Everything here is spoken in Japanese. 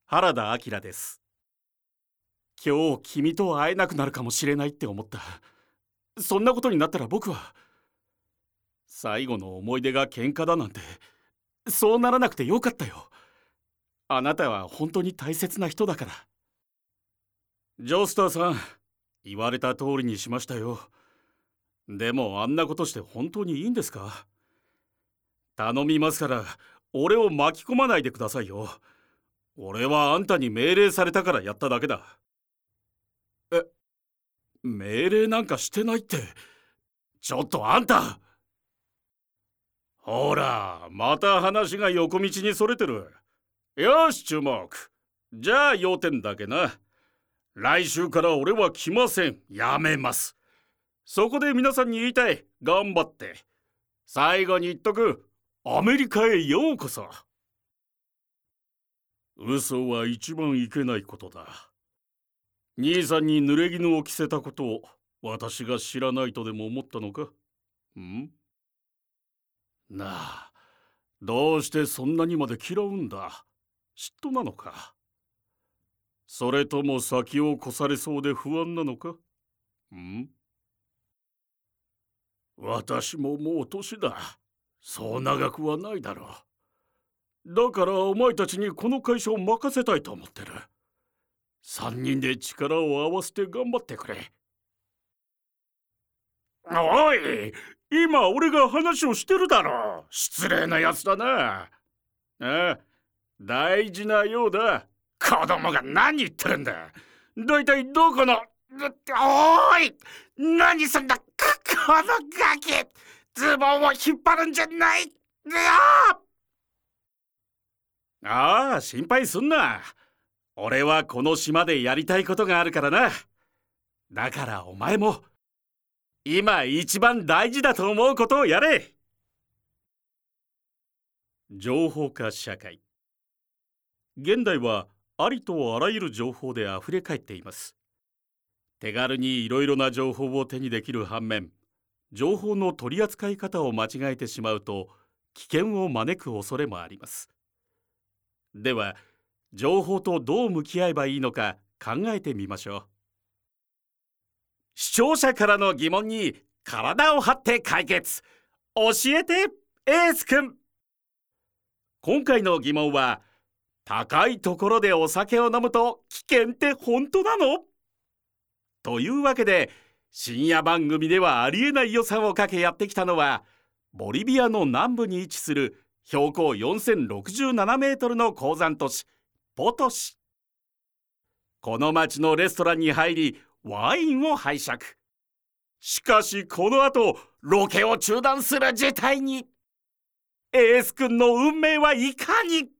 原田明です。今日君と会えなくなるかもしれないって思った。そんなことになったら僕は最後の思い出が喧嘩だなんて、そうならなくてよかったよ。あなたは本当に大切な人だから。ジョスターさん、言われた通りにしましたよ。でもあんなことして本当にいいんですか？頼みますから俺を巻き込まないでくださいよ。俺はあんたに命令されたからやっただけだ。命令なんかしてないって。ちょっとあんた、ほらまた話が横道にそれてる。よし注目。じゃあ要点だけな。来週から俺は来ません。やめます。そこで皆さんに言いたい。頑張って。最後に言っとく。アメリカへようこそ。嘘は一番いけないことだ。兄さんに濡れ衣を着せたことを私が知らないとでも思ったのか？なあ、どうしてそんなにまで嫌うんだ？嫉妬なのか？それとも先を越されそうで不安なのか？私ももう年だ。そう長くはないだろう。だからお前たちにこの会社を任せたいと思ってる。3人で力を合わせて頑張ってくれ。おい、今俺が話をしてるだろ。失礼なやつだな。ああ、大事なようだ。子供が何言ってるんだ。だいたいどこの。おい、何すんだ。このガキ、ズボンを引っ張るんじゃない。ああ、心配すんな。俺はこの島でやりたいことがあるからな。だからお前も今一番大事だと思うことをやれ。情報化社会。現代はありとあらゆる情報であふれかえっています。手軽にいろいろな情報を手にできる反面、情報の取り扱い方を間違えてしまうと危険を招く恐れもあります。では、情報とどう向き合えばいいのか考えてみましょう。視聴者からの疑問に体を張って解決。教えてエースくん。今回の疑問は、高いところでお酒を飲むと危険って本当なの？というわけで、深夜番組ではありえない予算をかけやってきたのは、ボリビアの南部に位置する標高4067メートルの鉱山都市ポトシ。この町のレストランに入りワインを拝借。しかしこの後ロケを中断する事態に。エース君の運命はいかに。